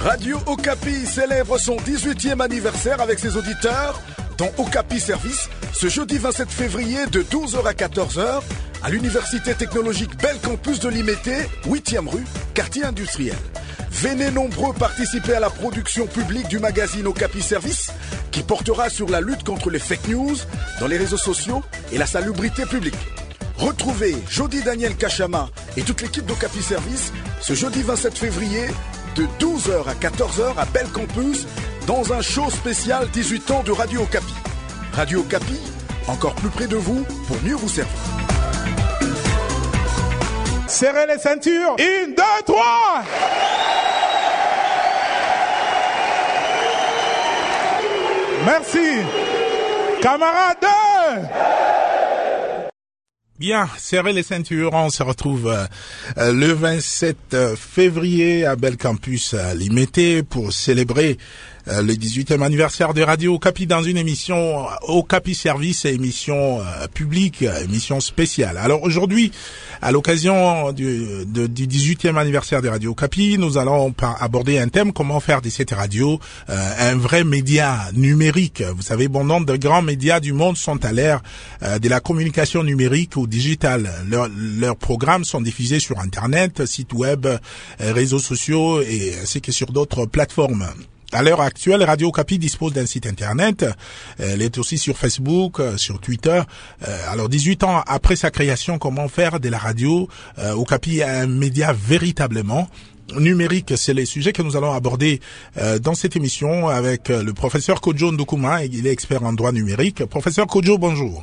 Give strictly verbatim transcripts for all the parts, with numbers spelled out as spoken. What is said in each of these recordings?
Radio Okapi célèbre son dix-huitième anniversaire avec ses auditeurs dans Okapi Service ce jeudi vingt-sept février de douze heures à quatorze heures à l'Université technologique Bel Campus de Limete, huitième rue, quartier industriel. Venez nombreux participer à la production publique du magazine Okapi Service qui portera sur la lutte contre les fake news dans les réseaux sociaux et la salubrité publique. Retrouvez Jody Daniel Kachama et toute l'équipe d'Okapi Service ce jeudi vingt-sept février de douze heures à quatorze heures à Bel Campus dans un show spécial dix-huit ans de Radio Okapi. Radio Okapi, encore plus près de vous pour mieux vous servir. Serrez les ceintures. Une, deux, trois. Merci. Camarades. Bien, serrez les ceintures, on se retrouve euh, le vingt-sept février à Bel Campus à Limete pour célébrer euh, le dix-huitième anniversaire de Radio Okapi dans une émission Okapi Service, émission euh, publique, émission spéciale. Alors aujourd'hui, à l'occasion du, de, du dix-huitième anniversaire de Radio Okapi, nous allons par aborder un thème, comment faire de cette radio euh, un vrai média numérique. Vous savez, bon nombre de grands médias du monde sont à l'ère euh, de la communication numérique ou digitale. Leurs, leurs programmes sont diffusés sur Internet, sites web, euh, réseaux sociaux et ainsi que sur d'autres plateformes. À l'heure actuelle, Radio Okapi dispose d'un site internet. Elle est aussi sur Facebook, sur Twitter. Alors, dix-huit ans après sa création, comment faire de la radio Okapi un média véritablement numérique? C'est les sujets que nous allons aborder dans cette émission avec le professeur Kojo Ndukuma. Il est expert en droit numérique. Professeur Kojo, bonjour.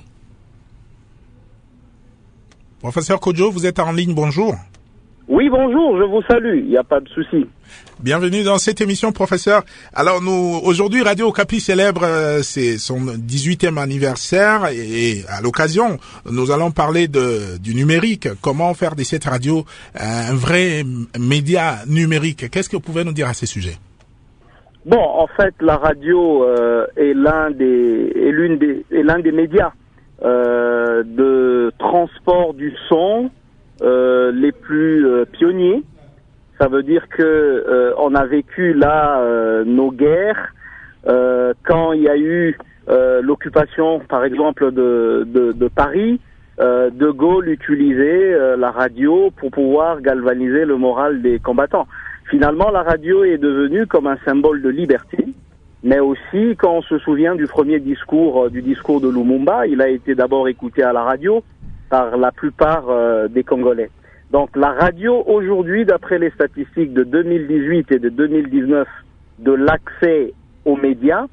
Professeur Kojo, vous êtes en ligne, bonjour. Oui, bonjour, je vous salue, il n'y a pas de souci. Bienvenue dans cette émission, professeur. Alors, nous, aujourd'hui, Radio Okapi célèbre euh, c'est son dix-huitième anniversaire et, et à l'occasion, nous allons parler de, du numérique. Comment faire de cette radio un vrai média numérique? Qu'est-ce que vous pouvez nous dire à ce sujet? Bon, en fait, la radio euh, est l'un des, est l'une des, est l'un des médias euh, de transport du son Euh, les plus euh, pionniers. Ça veut dire que euh, on a vécu là euh, nos guerres euh, quand il y a eu euh, l'occupation, par exemple, de, de, de Paris. Euh, De Gaulle utilisait euh, la radio pour pouvoir galvaniser le moral des combattants. Finalement, la radio est devenue comme un symbole de liberté, mais aussi quand on se souvient du premier discours, euh, du discours de Lumumba, il a été d'abord écouté à la radio par la plupart euh, des Congolais. Donc la radio aujourd'hui, d'après les statistiques de deux mille dix-huit et de deux mille dix-neuf de l'accès aux médias,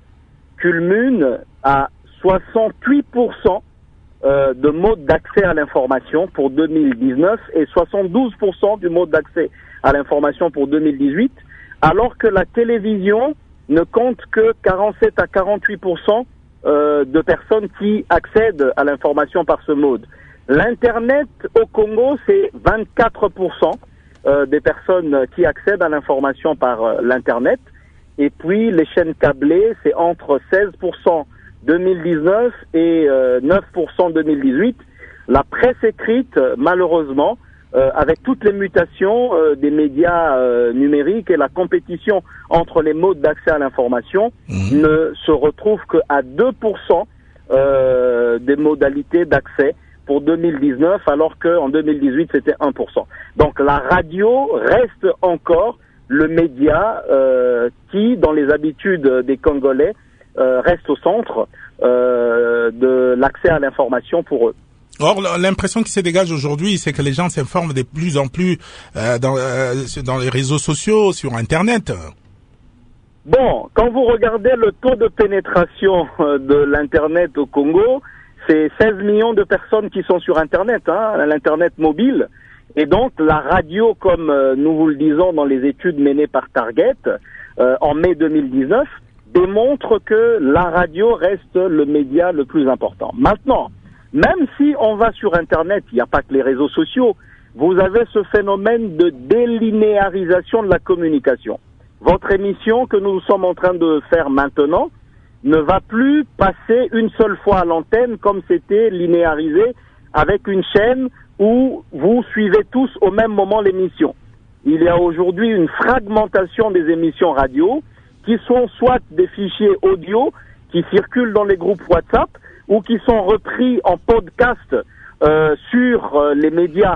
culmine à soixante-huit pour cent euh, de mode d'accès à l'information pour deux mille dix-neuf et soixante-douze pour cent du mode d'accès à l'information pour deux mille dix-huit, alors que la télévision ne compte que quarante-sept à quarante-huit pour cent euh, de personnes qui accèdent à l'information par ce mode. L'Internet au Congo, c'est vingt-quatre pour cent euh, des personnes qui accèdent à l'information par euh, l'Internet. Et puis, les chaînes câblées, c'est entre seize pour cent deux mille dix-neuf et euh, neuf pour cent deux mille dix-huit. La presse écrite, malheureusement, euh, avec toutes les mutations euh, des médias euh, numériques et la compétition entre les modes d'accès à l'information, mmh. ne se retrouve qu'à deux pour cent euh, des modalités d'accès pour deux mille dix-neuf, alors qu'en deux mille dix-huit, c'était un pour cent. Donc la radio reste encore le média euh, qui, dans les habitudes des Congolais, euh, reste au centre euh, de l'accès à l'information pour eux. Or, l'impression qui se dégage aujourd'hui, c'est que les gens s'informent de plus en plus euh, dans, euh, dans les réseaux sociaux, sur Internet. Bon, quand vous regardez le taux de pénétration de l'Internet au Congo, c'est seize millions de personnes qui sont sur Internet, hein, l'Internet mobile. Et donc, la radio, comme euh, nous vous le disons dans les études menées par Target, euh, en mai deux mille dix-neuf, démontre que la radio reste le média le plus important. Maintenant, même si on va sur Internet, il n'y a pas que les réseaux sociaux, vous avez ce phénomène de délinéarisation de la communication. Votre émission que nous sommes en train de faire maintenant ne va plus passer une seule fois à l'antenne comme c'était linéarisé avec une chaîne où vous suivez tous au même moment l'émission. il y a aujourd'hui une fragmentation des émissions radio qui sont soit des fichiers audio qui circulent dans les groupes WhatsApp ou qui sont repris en podcast euh, sur euh, les médias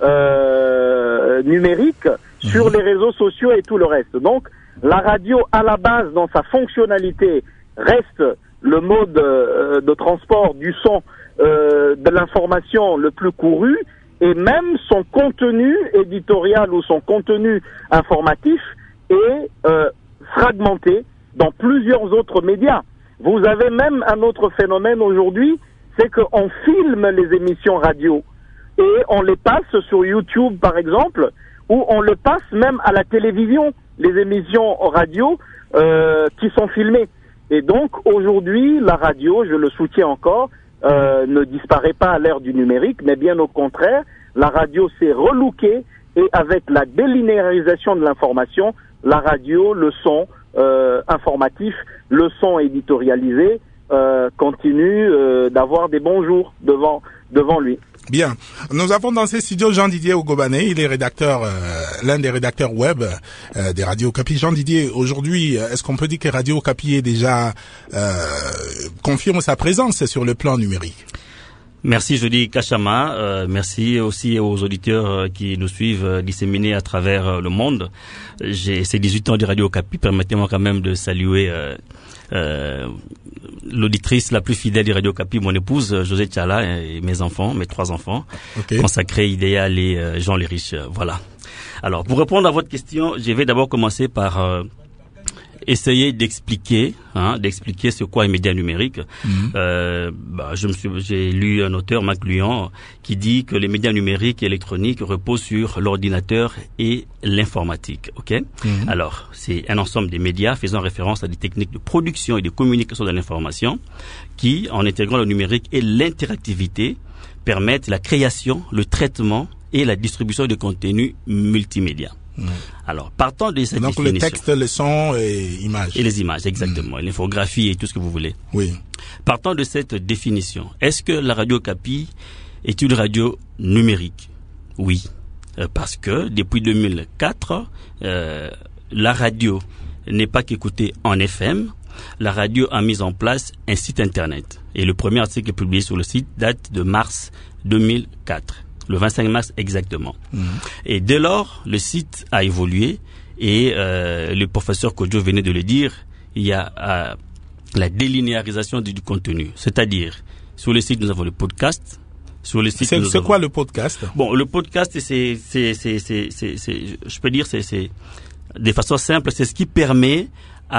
euh, numériques, mmh. sur les réseaux sociaux et tout le reste. Donc, la radio, à la base, dans sa fonctionnalité, reste le mode euh, de transport du son, euh, de l'information le plus couru, et même son contenu éditorial ou son contenu informatif est euh, fragmenté dans plusieurs autres médias. Vous avez même un autre phénomène aujourd'hui, c'est qu'on filme les émissions radio et on les passe sur YouTube par exemple, ou on le passe même à la télévision, les émissions radio euh, qui sont filmées. Et donc aujourd'hui, la radio, je le soutiens encore, euh, ne disparaît pas à l'ère du numérique, mais bien au contraire, la radio s'est relookée et avec la délinéarisation de l'information, la radio, le son euh, informatif, le son éditorialisé euh, continue euh, d'avoir des bons jours devant devant lui. Bien. Nous avons dans ces studios Jean-Didier Ogobané, il est rédacteur, euh, l'un des rédacteurs web euh, des Radio Okapi. Jean-Didier, aujourd'hui, est-ce qu'on peut dire que Radio Okapi est déjà euh, confirme sa présence sur le plan numérique? Merci Jody Kachama, euh, merci aussi aux auditeurs euh, qui nous suivent euh, disséminés à travers euh, le monde. J'ai ces dix-huit ans de Radio Okapi, permettez-moi quand même de saluer euh, euh, l'auditrice la plus fidèle de Radio Okapi, mon épouse José Tchala et mes enfants, mes trois enfants, okay. Consacrés, Idéal et euh, Jean les Riches, euh, voilà. Alors pour répondre à votre question, je vais d'abord commencer par euh, essayer d'expliquer, hein, d'expliquer ce qu'est un média numérique. Mmh. Euh, bah, je me suis, j'ai lu un auteur, Marc Luan, qui dit que les médias numériques et électroniques reposent sur l'ordinateur et l'informatique. Ok. Mmh. Alors, c'est un ensemble des médias faisant référence à des techniques de production et de communication de l'information qui, en intégrant le numérique et l'interactivité, permettent la création, le traitement et la distribution de contenus multimédia. Mmh. Alors, partant de cette Donc, définition. Donc, le texte, le son et images. Et les images, exactement. Mmh. L'infographie et tout ce que vous voulez. Oui. Partant de cette définition, est-ce que la Radio Okapi est une radio numérique? Oui. Euh, parce que, depuis deux mille quatre, euh, la radio n'est pas qu'écoutée en F M. La radio a mis en place un site internet. Et le premier article publié sur le site date de mars deux mille quatre. Le vingt-cinq mars exactement. Mmh. Et dès lors, le site a évolué et euh, le professeur Kodjo venait de le dire, il y a euh, la délinéarisation du, du contenu. C'est-à-dire, sur le site, nous avons le podcast. Sur le site, c'est, nous c'est avons... quoi le podcast? Bon, le podcast, c'est, c'est, c'est, c'est, c'est, c'est je peux dire, c'est, c'est, de façon simple, c'est ce qui permet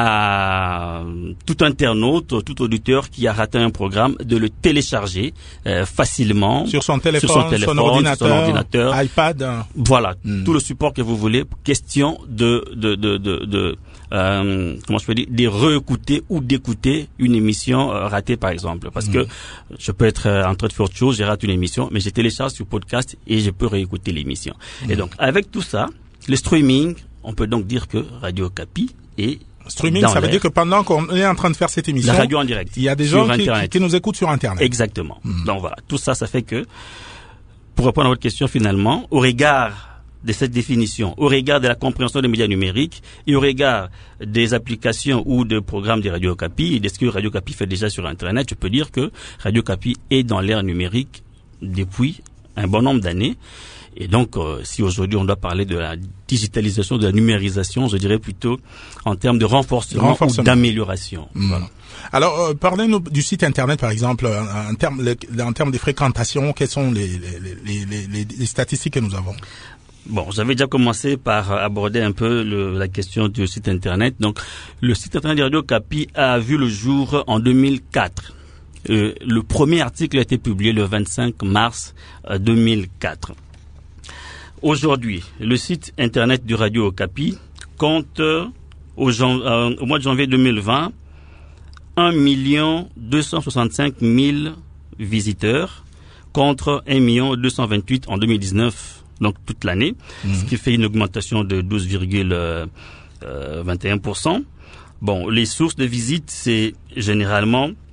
à tout internaute, tout auditeur qui a raté un programme de le télécharger euh, facilement sur son téléphone, sur son, téléphone, son, ordinateur, son ordinateur, iPad. Voilà, hmm. tout le support que vous voulez. Question de de de de, de euh, comment je peux dire, de réécouter ou d'écouter une émission euh, ratée par exemple. Parce hmm. que je peux être en train de faire autre chose, j'ai raté une émission, mais je télécharge sur podcast et je peux réécouter l'émission. Hmm. Et donc avec tout ça, le streaming, on peut donc dire que Radio Okapi est streaming, ça l'air. veut dire que pendant qu'on est en train de faire cette émission, la radio en direct, il y a des gens qui, qui, qui nous écoutent sur Internet. Exactement. Mmh. Donc voilà, tout ça, ça fait que, pour répondre à votre question finalement, au regard de cette définition, au regard de la compréhension des médias numériques et au regard des applications ou de programmes de Radio Okapi et de ce que Radio Okapi fait déjà sur Internet, je peux dire que Radio Okapi est dans l'ère numérique depuis un bon nombre d'années. Et donc, euh, si aujourd'hui on doit parler de la digitalisation, de la numérisation, je dirais plutôt en termes de renforcement, renforcement. ou d'amélioration. Mmh. Voilà. Alors, euh, parlez-nous du site internet, par exemple, en, en termes en termes de fréquentation, quelles sont les, les, les, les, les statistiques que nous avons? Bon, j'avais déjà commencé par aborder un peu le, la question du site internet. Donc, le site internet de Radio Okapi a vu le jour en deux mille quatre. Euh, le premier article a été publié le vingt-cinq mars deux mille quatre. Aujourd'hui, le site internet du Radio Okapi compte euh, au, jan- euh, au mois de janvier deux mille vingt un million deux cent soixante-cinq mille visiteurs contre un million deux cent vingt-huit en deux mille dix-neuf, donc toute l'année, mmh. ce qui fait une augmentation de douze virgule vingt et un pour cent. Bon, les sources de visite, c'est généralement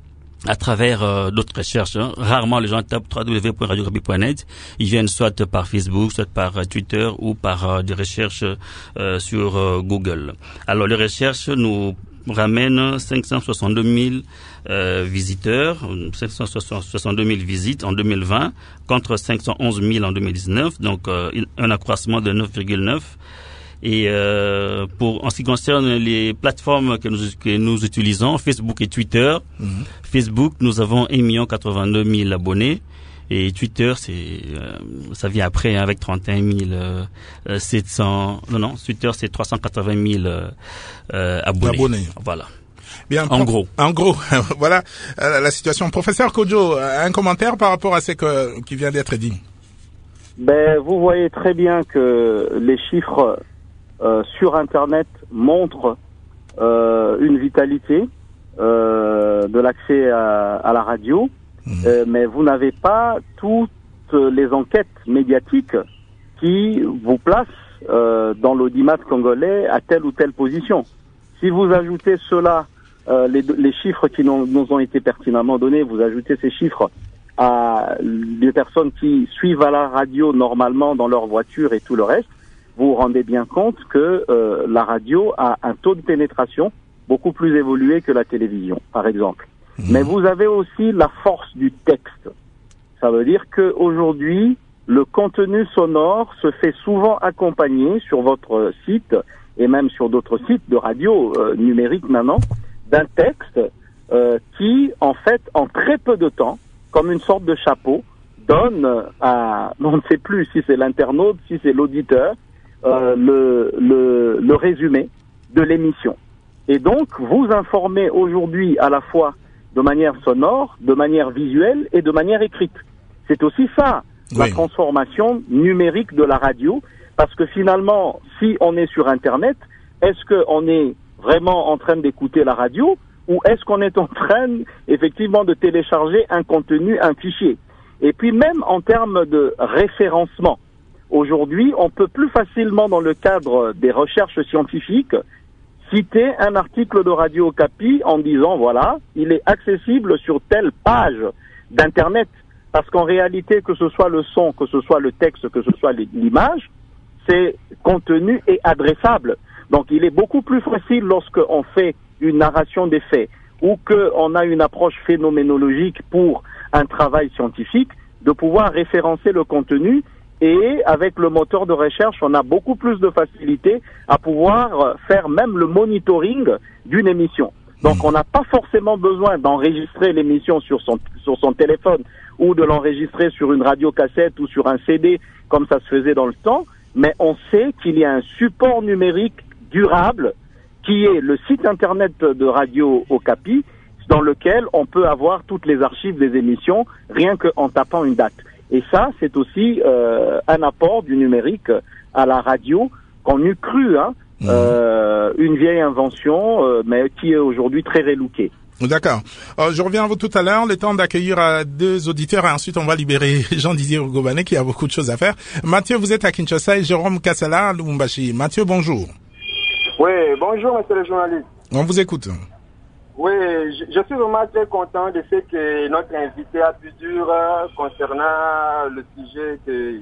à travers euh, d'autres recherches. Hein. Rarement les gens tapent w w w point radio okapi point net. Ils viennent soit par Facebook, soit par euh, Twitter ou par euh, des recherches euh, sur euh, Google. Alors les recherches nous ramènent cinq cent soixante-deux mille euh, visiteurs, cinq cent soixante-deux mille visites en deux mille vingt contre cinq cent onze mille en deux mille dix-neuf, donc euh, un accroissement de neuf virgule neuf. Et euh, pour en ce qui concerne les plateformes que nous que nous utilisons, Facebook et Twitter. Mm-hmm. Facebook, nous avons un million quatre-vingt-deux mille abonnés et Twitter, c'est euh, ça vient après hein, avec trente et un mille sept cents. Non non, Twitter c'est trois cent quatre-vingt mille euh, abonnés. abonnés. Voilà. Bien. En gros. En gros, voilà euh, la situation. Professeur Kodjo, un commentaire par rapport à ce que, qui vient d'être dit. Ben, vous voyez très bien que les chiffres Euh, sur Internet montre euh, une vitalité euh, de l'accès à, à la radio, mmh. euh, mais vous n'avez pas toutes les enquêtes médiatiques qui vous placent euh, dans l'audimat congolais à telle ou telle position. Si vous ajoutez cela, euh, les, les chiffres qui nous, nous ont été pertinemment donnés, vous ajoutez ces chiffres à des personnes qui suivent à la radio normalement dans leur voiture et tout le reste, vous vous rendez bien compte que euh, la radio a un taux de pénétration beaucoup plus évolué que la télévision, par exemple. Mmh. Mais vous avez aussi la force du texte. Ça veut dire qu'aujourd'hui, le contenu sonore se fait souvent accompagner sur votre site et même sur d'autres sites de radio euh, numérique maintenant, d'un texte euh, qui, en fait, en très peu de temps, comme une sorte de chapeau, donne à, on ne sait plus si c'est l'internaute, si c'est l'auditeur, Euh, le, le, le résumé de l'émission. Et donc, vous informez aujourd'hui à la fois de manière sonore, de manière visuelle et de manière écrite. C'est aussi ça, oui. La transformation numérique de la radio, parce que finalement, si on est sur Internet, est-ce qu'on est vraiment en train d'écouter la radio ou est-ce qu'on est en train, effectivement, de télécharger un contenu, un fichier? Et puis même en termes de référencement, aujourd'hui, on peut plus facilement, dans le cadre des recherches scientifiques, citer un article de Radio Okapi en disant, voilà, il est accessible sur telle page d'Internet. Parce qu'en réalité, que ce soit le son, que ce soit le texte, que ce soit l'image, c'est contenu et adressable. Donc, il est beaucoup plus facile lorsqu'on fait une narration des faits ou qu'on a une approche phénoménologique pour un travail scientifique, de pouvoir référencer le contenu. Et avec le moteur de recherche, on a beaucoup plus de facilité à pouvoir faire même le monitoring d'une émission. Donc on n'a pas forcément besoin d'enregistrer l'émission sur son, sur son téléphone ou de l'enregistrer sur une radiocassette ou sur un C D comme ça se faisait dans le temps, mais on sait qu'il y a un support numérique durable qui est le site internet de Radio Okapi, dans lequel on peut avoir toutes les archives des émissions rien qu'en tapant une date. Et ça, c'est aussi euh, un apport du numérique à la radio qu'on eût cru, hein, mmh. euh, une vieille invention, euh, mais qui est aujourd'hui très relookée. D'accord. Euh, je reviens à vous tout à l'heure, le temps d'accueillir euh, deux auditeurs et ensuite on va libérer Jean-Didier Ugobane qui a beaucoup de choses à faire. Mathieu, vous êtes à Kinshasa et Jérôme Kassala à Lubumbashi. Mathieu, bonjour. Oui, bonjour monsieur le journaliste. On vous écoute. Oui, je, je suis vraiment très content de ce que notre invité a pu dire concernant le sujet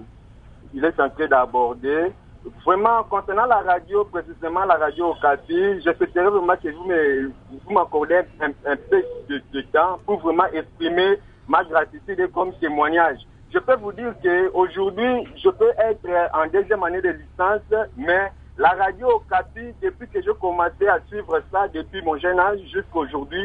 qu'il est en train d'aborder. Vraiment, concernant la radio, précisément la radio Okapi, je souhaiterais vraiment que vous me, vous m'accordez un, un peu de, de temps pour vraiment exprimer ma gratitude comme témoignage. Je peux vous dire qu'aujourd'hui, je peux être en deuxième année de licence, mais la radio Okapi, depuis que j'ai commencé à suivre ça, depuis mon jeune âge jusqu'à aujourd'hui,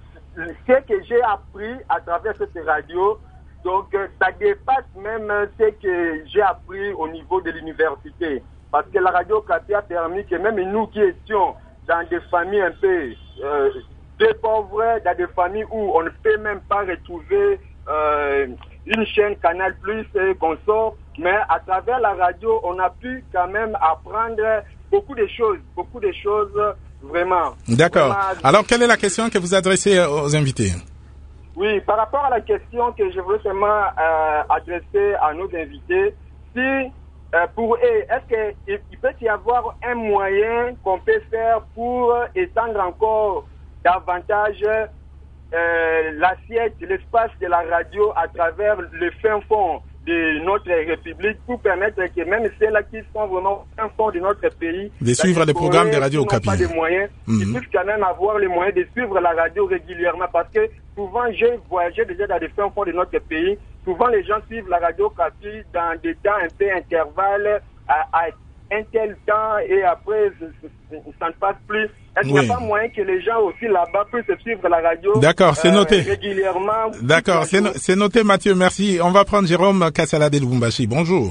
ce que j'ai appris à travers cette radio, donc ça dépasse même ce que j'ai appris au niveau de l'université. Parce que la radio Okapi a permis que même nous qui étions dans des familles un peu euh, dépauvres, dans des familles où on ne peut même pas retrouver euh, une chaîne Canal Plus et consorts, mais à travers la radio, on a pu quand même apprendre beaucoup de choses, beaucoup de choses vraiment. D'accord. Vraiment... Alors, quelle est la question que vous adressez aux invités? Oui, par rapport à la question que je veux seulement euh, adresser à nos invités, si euh, pour eux, est-ce qu'il peut y avoir un moyen qu'on peut faire pour étendre encore davantage euh, l'assiette, l'espace de la radio à travers le fin fond de notre République pour permettre que même ceux-là qui sont vraiment au fin fond de notre pays, de suivre les programmes de Radio Okapi, pas de moyens, mm-hmm. ils puissent quand même avoir les moyens de suivre la radio régulièrement, parce que souvent j'ai voyagé déjà dans les fins fonds de notre pays, souvent les gens suivent la Radio Okapi dans des temps un peu intervalles à, à un tel temps et après ça ne passe plus. Est-ce qu'il n'y a pas moyen que les gens aussi là-bas puissent suivre la radio D'accord, c'est euh, noté. régulièrement? D'accord, c'est, no- c'est noté Mathieu, merci. On va prendre Jérôme Kassala de Lubumbashi. Bonjour.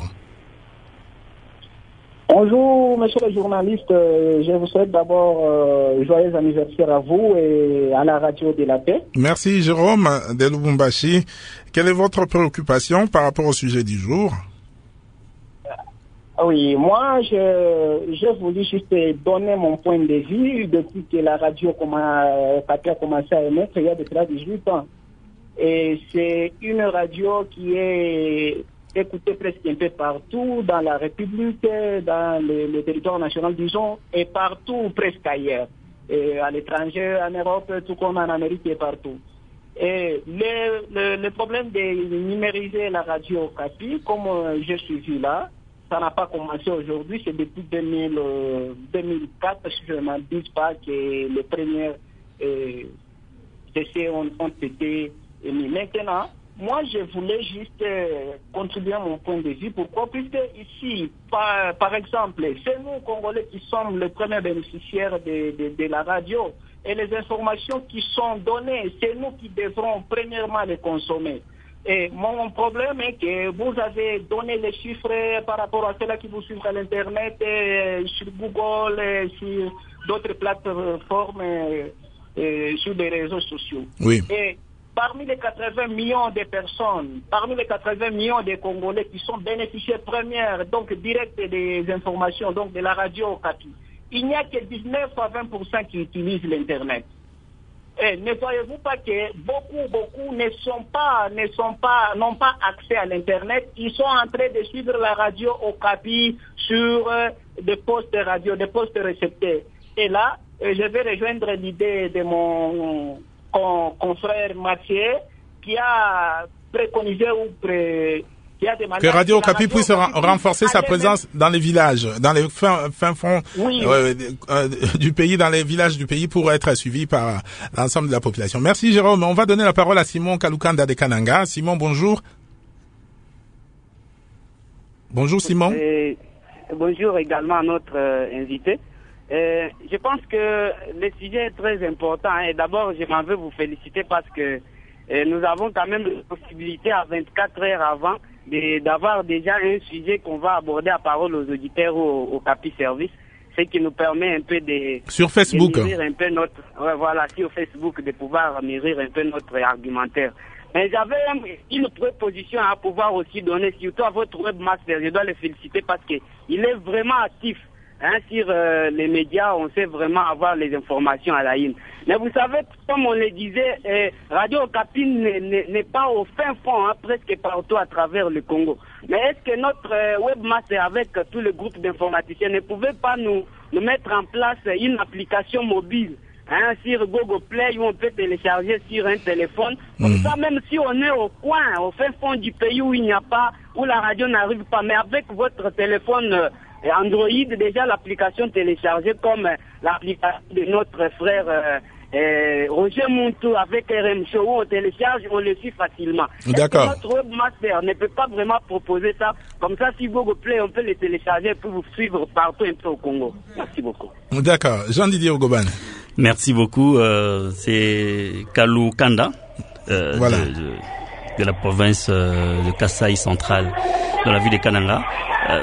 Bonjour, monsieur le journaliste. Je vous souhaite d'abord euh, joyeux anniversaire à vous et à la radio de la paix. Merci Jérôme de Lubumbashi. Quelle est votre préoccupation par rapport au sujet du jour? Oui, moi, je, je voulais juste donner mon point de vue depuis que la radio a commencé à émettre il y a de cela dix-huit ans. Et c'est une radio qui est écoutée presque un peu partout dans la République, dans le, le territoire national, disons, et partout, presque ailleurs. Et à l'étranger, en Europe, tout comme en Amérique et partout. Et le, le, le problème de numériser la radio Okapi, comme je suis vu là, ça n'a pas commencé aujourd'hui, c'est depuis deux mille, euh, deux mille quatre, si je ne m'abuse pas, que les premières euh, essais ont, ont été émis. Maintenant, moi, je voulais juste euh, contribuer à mon point de vue. Pourquoi? Puisque ici, par, par exemple, c'est nous, Congolais, qui sommes les premiers bénéficiaires de, de, de la radio. Et les informations qui sont données, c'est nous qui devrons premièrement les consommer. Et mon problème est que vous avez donné les chiffres par rapport à ceux-là qui vous suivent à l'Internet, et sur Google, et sur d'autres plateformes, et, et sur les réseaux sociaux. Oui. Et parmi les quatre-vingts millions de personnes, parmi les quatre-vingts millions de Congolais qui sont bénéficiaires premières, donc directes des informations, donc de la radio Okapi, il n'y a que dix-neuf à vingt pour cent qui utilisent l'Internet. Et ne voyez-vous pas que beaucoup, beaucoup ne sont pas, ne sont pas, n'ont pas accès à l'Internet. Ils sont en train de suivre la radio Okapi sur euh, des postes radio, des postes récepteurs. Et là, euh, je vais rejoindre l'idée de mon con, confrère Mathieu qui a préconisé ou pré, qui a demandé que Radio Okapi puisse Okapi renforcer sa présence même dans les villages, dans les fins, fins fonds oui. euh, euh, du pays, dans les villages du pays, pour être suivi par l'ensemble de la population. Merci Jérôme. On va donner la parole à Simon Kalukanda de Kananga. Simon, bonjour. Bonjour Simon. Et bonjour également à notre euh, invité. Euh, je pense que le sujet est très important. Hein. Et d'abord, je m'en veux vous féliciter parce que euh, nous avons quand même la possibilité à vingt-quatre heures avant de, d'avoir déjà un sujet qu'on va aborder à parole aux auditeurs au, au Capi Service, ce qui nous permet un peu de sur Facebook, de mûrir un peu notre, ouais, voilà, sur Facebook, de pouvoir mûrir un peu notre argumentaire. Mais j'avais une proposition à pouvoir aussi donner, surtout à votre webmaster. Je dois le féliciter parce que il est vraiment actif. Hein, sur euh, les médias, on sait vraiment avoir les informations à la une. Mais vous savez, comme on le disait, euh, Radio Okapi n'est pas au fin fond, hein, presque partout à travers le Congo. Mais est-ce que notre euh, webmaster, avec euh, tout le groupe d'informaticiens, ne pouvait pas nous, nous mettre en place euh, une application mobile, hein, sur Google Play, où on peut télécharger sur un téléphone. Comme mmh. ça, même si on est au coin, au fin fond du pays où il n'y a pas, où la radio n'arrive pas, mais avec votre téléphone euh, Android, déjà l'application téléchargée comme euh, l'application de notre frère euh, euh, Roger Muntu avec R M Show, où on télécharge, on le suit facilement. D'accord. Notre webmaster ne peut pas vraiment proposer ça. Comme ça, si Google Play, on peut les télécharger pour vous suivre partout un peu au Congo. Merci beaucoup. D'accord. Jean-Didier Ogoban. Merci beaucoup. Euh, c'est Kalou Kanda, euh, voilà. de, de, de la province euh, de Kasaï centrale, dans la ville de Kananga. Euh,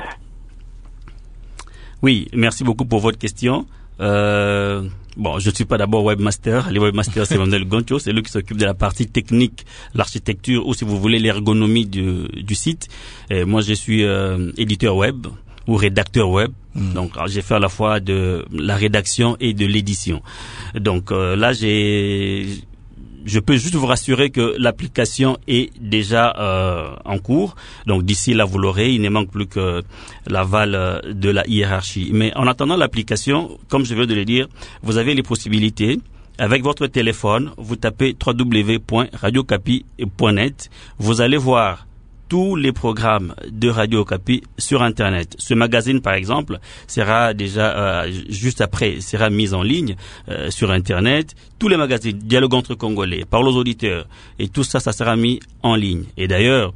oui, merci beaucoup pour votre question. Euh, bon, je ne suis pas d'abord webmaster. Les webmasters, c'est Manuel Goncho, c'est lui qui s'occupe de la partie technique, l'architecture, ou si vous voulez, l'ergonomie du, du site. Et moi, je suis euh, éditeur web ou rédacteur web. Mmh. Donc, j'ai fait à la fois de la rédaction et de l'édition. Donc euh, là, j'ai... Je peux juste vous rassurer que l'application est déjà euh, en cours. Donc d'ici là, vous l'aurez. Il ne manque plus que l'aval de la hiérarchie. Mais en attendant l'application, comme je viens de le dire, vous avez les possibilités Avec votre téléphone, vous tapez w w w point radio okapi point net. Vous allez voir tous les programmes de Radio Okapi sur Internet. Ce magazine, par exemple, sera déjà, euh, juste après, sera mis en ligne euh, sur Internet. Tous les magazines, Dialogue entre Congolais, Parole aux auditeurs, et tout ça, ça sera mis en ligne. Et d'ailleurs,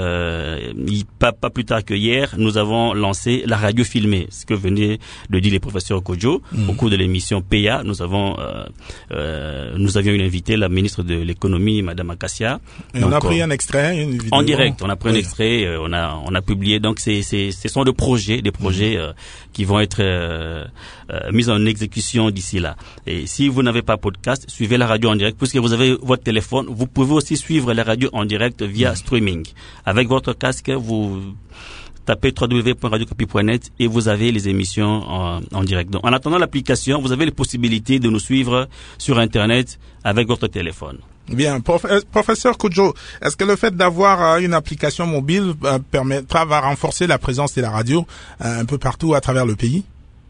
Euh, pas, pas plus tard que hier, nous avons lancé la radio filmée, ce que venaient de dire les professeurs Kodjo. Mmh. Au cours de l'émission P A, nous avons, euh, euh, nous avions une invitée, la ministre de l'économie, Madame Akassia. Et donc, on a pris un extrait, une vidéo. En direct, on a pris oui. un extrait, euh, on a, on a publié. Donc, c'est, c'est, ce sont des projets, des projets mmh. euh, qui vont être euh, euh, mis en exécution d'ici là. Et si vous n'avez pas podcast, suivez la radio en direct, puisque vous avez votre téléphone. Vous pouvez aussi suivre la radio en direct via mmh. streaming. Avec votre casque, vous tapez w w w point radio okapi point net et vous avez les émissions en, en direct. Donc, en attendant l'application, vous avez les possibilités de nous suivre sur Internet avec votre téléphone. Bien, prof, professeur Kodjo, est-ce que le fait d'avoir euh, une application mobile euh, permettra, va renforcer la présence de la radio euh, un peu partout à travers le pays?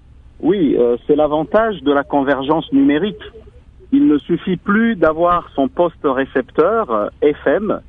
Oui, euh, c'est l'avantage de la convergence numérique. Il ne suffit plus d'avoir son poste récepteur euh, F M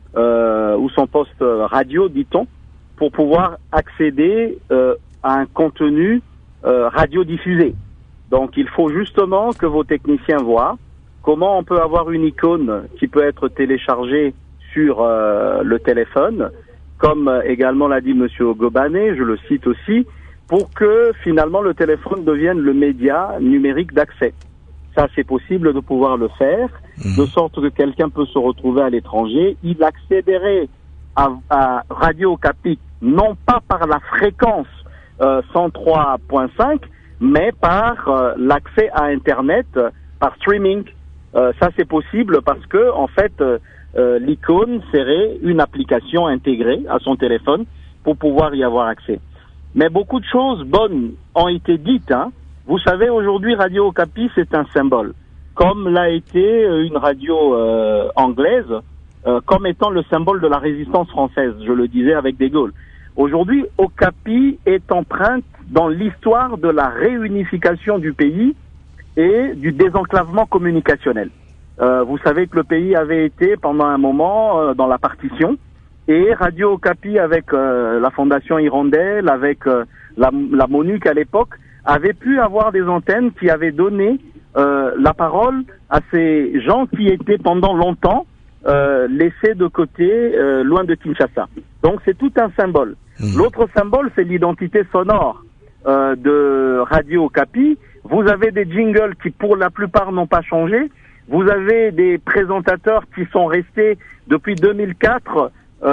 Euh, ou son poste radio, dit-on, pour pouvoir accéder euh, à un contenu euh, radiodiffusé. Donc il faut justement que vos techniciens voient comment on peut avoir une icône qui peut être téléchargée sur euh, le téléphone, comme également l'a dit Monsieur Ogobane, je le cite aussi, pour que finalement le téléphone devienne le média numérique d'accès. Ça, c'est possible de pouvoir le faire, mmh. de sorte que quelqu'un peut se retrouver à l'étranger. Il accéderait à, à Radio Okapi, non pas par la fréquence euh, cent trois point cinq, mais par euh, l'accès à Internet, euh, par streaming. Euh, ça, c'est possible parce que, en fait, euh, euh, l'icône serait une application intégrée à son téléphone pour pouvoir y avoir accès. Mais beaucoup de choses bonnes ont été dites, hein. Vous savez, aujourd'hui, Radio Okapi, c'est un symbole. Comme l'a été une radio euh, anglaise, euh, comme étant le symbole de la résistance française, je le disais avec De Gaulle. Aujourd'hui, Okapi est empreinte dans l'histoire de la réunification du pays et du désenclavement communicationnel. Euh, vous savez que le pays avait été, pendant un moment, euh, dans la partition, et Radio Okapi, avec euh, la Fondation Hirondelle, avec euh, la, la MONUC à l'époque, avait pu avoir des antennes qui avaient donné euh, la parole à ces gens qui étaient pendant longtemps euh, laissés de côté, euh, loin de Kinshasa. Donc c'est tout un symbole. Mmh. L'autre symbole, c'est l'identité sonore euh, de Radio Okapi. Vous avez des jingles qui, pour la plupart, n'ont pas changé. Vous avez des présentateurs qui sont restés depuis deux mille quatre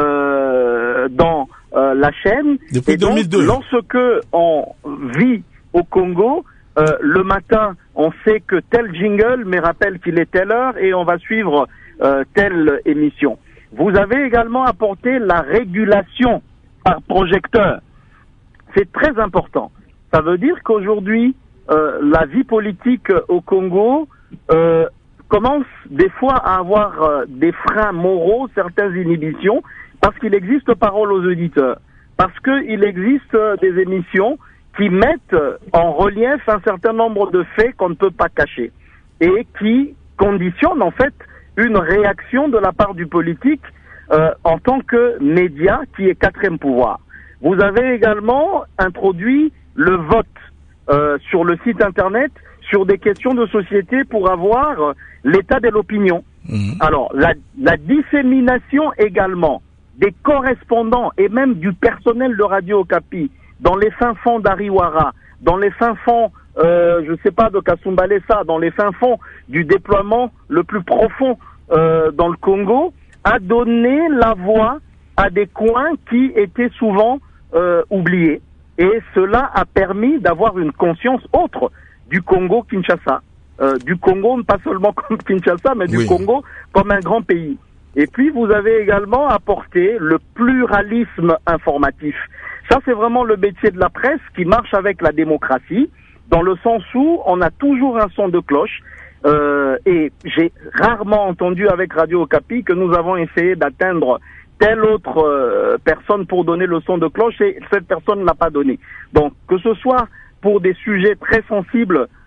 euh, dans euh, la chaîne. Depuis et donc, deux mille deux. Lorsque on vit au Congo, euh, le matin, on sait que tel jingle me rappelle qu'il est telle heure et on va suivre euh, telle émission. Vous avez également apporté la régulation par projecteur. C'est très important. Ça veut dire qu'aujourd'hui, euh, la vie politique au Congo euh, commence des fois à avoir euh, des freins moraux, certaines inhibitions, parce qu'il existe parole aux auditeurs, parce qu'il existe euh, des émissions qui mettent en relief un certain nombre de faits qu'on ne peut pas cacher et qui conditionnent en fait une réaction de la part du politique euh, en tant que média qui est quatrième pouvoir. Vous avez également introduit le vote euh, sur le site internet sur des questions de société pour avoir euh, l'état de l'opinion. Mmh. Alors, la, la dissémination également des correspondants et même du personnel de Radio Okapi dans les fins fonds d'Ariwara, dans les fins fonds, euh, je ne sais pas, de Kasumbalesa, dans les fins fonds du déploiement le plus profond euh, dans le Congo, a donné la voix à des coins qui étaient souvent euh, oubliés. Et cela a permis d'avoir une conscience autre du Congo-Kinshasa. Euh, du Congo, pas seulement comme Kinshasa, mais du oui. Congo comme un grand pays. Et puis, vous avez également apporté le pluralisme informatif. Ça, c'est vraiment le métier de la presse qui marche avec la démocratie, dans le sens où on a toujours un son de cloche. Euh, et j'ai rarement entendu avec Radio Okapi que nous avons essayé d'atteindre telle autre euh, personne pour donner le son de cloche et cette personne ne l'a pas donné. Donc, que ce soit pour des sujets très sensibles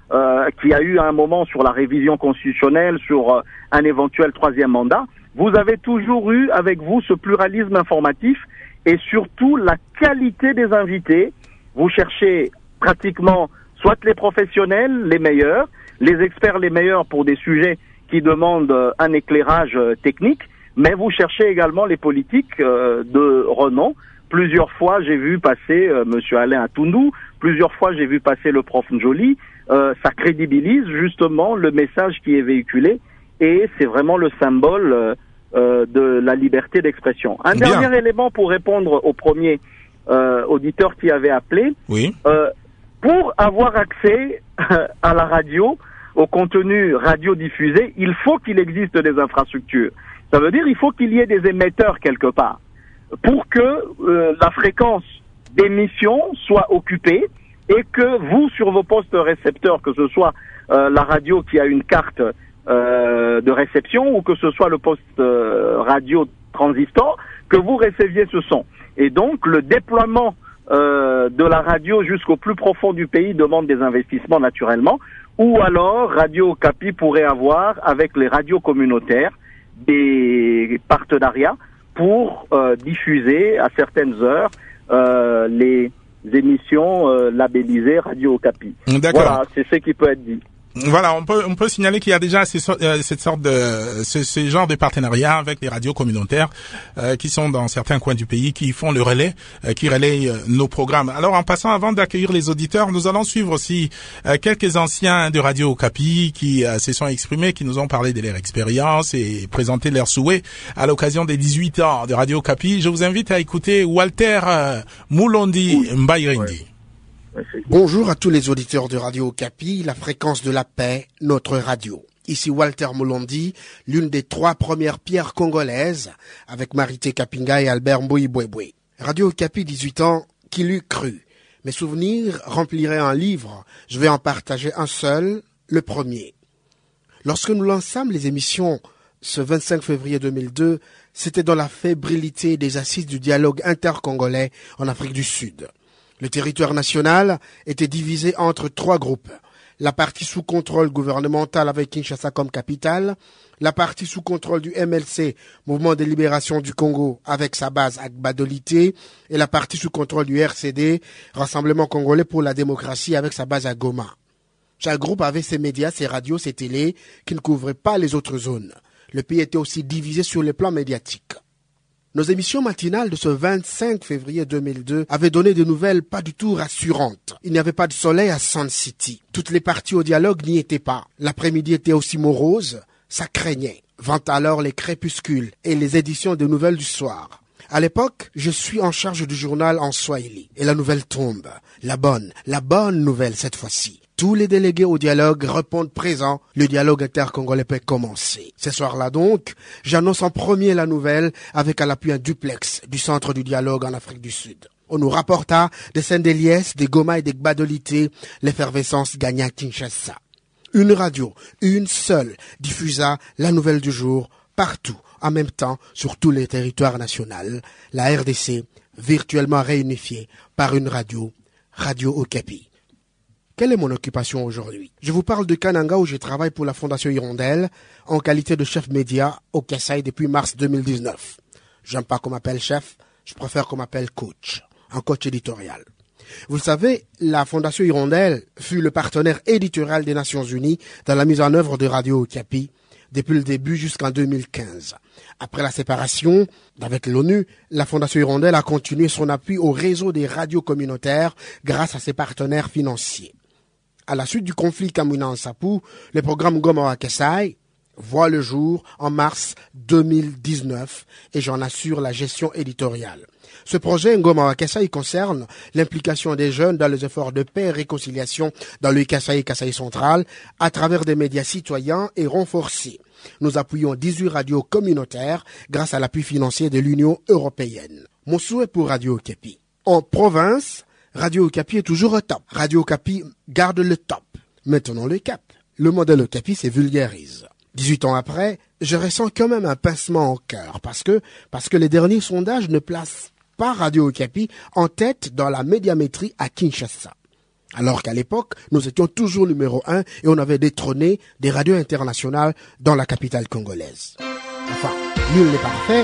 euh, qui a eu un moment sur la révision constitutionnelle, sur euh, un éventuel troisième mandat, vous avez toujours eu avec vous ce pluralisme informatif et surtout la qualité des invités. Vous cherchez pratiquement soit les professionnels les meilleurs, les experts les meilleurs pour des sujets qui demandent euh, un éclairage euh, technique, mais vous cherchez également les politiques euh, de renom. Plusieurs fois, j'ai vu passer euh, Monsieur Alain Atoundou, plusieurs fois, j'ai vu passer le prof Njoli. Euh, ça crédibilise justement le message qui est véhiculé et c'est vraiment le symbole euh, euh, de la liberté d'expression. Un Bien. dernier élément pour répondre au premier euh, auditeur qui avait appelé. Oui. Euh, pour avoir accès à la radio, au contenu radiodiffusé, il faut qu'il existe des infrastructures. Ça veut dire qu'il faut qu'il y ait des émetteurs quelque part pour que euh, la fréquence d'émission soit occupée et que vous, sur vos postes récepteurs, que ce soit euh, la radio qui a une carte euh, de réception ou que ce soit le poste euh, radio transistor, que vous receviez ce son. Et donc, le déploiement euh, de la radio jusqu'au plus profond du pays demande des investissements naturellement. Ou alors, Radio Okapi pourrait avoir, avec les radios communautaires, des partenariats pour euh, diffuser à certaines heures euh, les émissions euh, labellisées Radio Okapi. D'accord. Voilà, c'est ce qui peut être dit. Voilà, on peut on peut signaler qu'il y a déjà ces, euh, cette sorte de ce, ce genre de partenariat avec les radios communautaires euh, qui sont dans certains coins du pays, qui font le relais, euh, qui relayent euh, nos programmes. Alors, en passant, avant d'accueillir les auditeurs, nous allons suivre aussi euh, quelques anciens de Radio Okapi qui euh, se sont exprimés, qui nous ont parlé de leur expérience et présenté leurs souhaits à l'occasion des dix-huit ans de Radio Okapi. Je vous invite à écouter Walter euh, Moulondi Mbairindi. Ouais. Bonjour à tous les auditeurs de Radio Okapi, la fréquence de la paix, notre radio. Ici Walter Moulondi, l'une des trois premières pierres congolaises, avec Marité Kapinga et Albert Mboui-Bouéboué. Radio Okapi, dix-huit ans, qui l'eût cru. Mes souvenirs rempliraient un livre, je vais en partager un seul, le premier. Lorsque nous lançâmes les émissions ce vingt-cinq février deux mille deux, c'était dans la fébrilité des assises du dialogue intercongolais en Afrique du Sud. Le territoire national était divisé entre trois groupes. La partie sous contrôle gouvernemental avec Kinshasa comme capitale, la partie sous contrôle du M L C, Mouvement de libération du Congo, avec sa base à Gbadolité, et la partie sous contrôle du R C D, Rassemblement congolais pour la démocratie, avec sa base à Goma. Chaque groupe avait ses médias, ses radios, ses télés, qui ne couvraient pas les autres zones. Le pays était aussi divisé sur les plans médiatiques. Nos émissions matinales de ce vingt-cinq février deux mille deux avaient donné des nouvelles pas du tout rassurantes. Il n'y avait pas de soleil à Sun City. Toutes les parties au dialogue n'y étaient pas. L'après-midi était aussi morose, ça craignait. Vint alors les crépuscules et les éditions de nouvelles du soir. À l'époque, je suis en charge du journal en Swahili. Et la nouvelle tombe. La bonne, la bonne nouvelle cette fois-ci. Tous les délégués au dialogue répondent présents. Le dialogue intercongolais peut commencer. Ce soir-là donc, j'annonce en premier la nouvelle avec à l'appui un duplex du centre du dialogue en Afrique du Sud. On nous rapporta des scènes des liesses, des Goma et des Gbadolité, l'effervescence gagna Kinshasa. Une radio, une seule, diffusa la nouvelle du jour partout, en même temps, sur tous les territoires nationaux. La R D C, virtuellement réunifiée par une radio, Radio Okapi. Quelle est mon occupation aujourd'hui? Je vous parle de Kananga où je travaille pour la Fondation Hirondelle en qualité de chef média au Kasaï depuis mars deux mille dix-neuf. J'aime pas qu'on m'appelle chef, je préfère qu'on m'appelle coach, un coach éditorial. Vous le savez, la Fondation Hirondelle fut le partenaire éditorial des Nations Unies dans la mise en œuvre de Radio Okapi depuis le début jusqu'en deux mille quinze. Après la séparation avec l'ONU, la Fondation Hirondelle a continué son appui au réseau des radios communautaires grâce à ses partenaires financiers. À la suite du conflit Kamwina-Nsapu, le programme Goma wa Kasai voit le jour en mars deux mille dix-neuf et j'en assure la gestion éditoriale. Ce projet Ngoma wa Kasai concerne l'implication des jeunes dans les efforts de paix et réconciliation dans le Kasai et Kasai central à travers des médias citoyens et renforcés. Nous appuyons dix-huit radios communautaires grâce à l'appui financier de l'Union européenne. Mon souhait pour Radio Okapi. En province, Radio Okapi est toujours au top. Radio Okapi garde le top. Maintenant le cap. Le modèle Okapi se vulgarise. dix-huit ans après, je ressens quand même un pincement au cœur parce que, parce que les derniers sondages ne placent pas Radio Okapi en tête dans la médiamétrie à Kinshasa. Alors qu'à l'époque, nous étions toujours numéro un et on avait détrôné des radios internationales dans la capitale congolaise. Enfin, nul n'est parfait.